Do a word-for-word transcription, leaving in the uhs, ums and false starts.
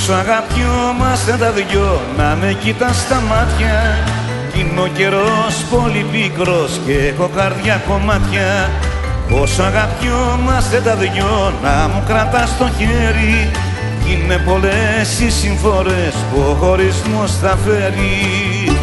Πόσο αγαπιόμαστε τα δυο, να με κοιτάς στα μάτια. Κι είναι ο καιρός πολύ πικρός και έχω καρδιά κομμάτια. Πόσο αγαπιόμαστε τα δυο, να μου κρατάς το χέρι. Κι είναι πολλές οι συμφορές που ο χωρισμός θα φέρει.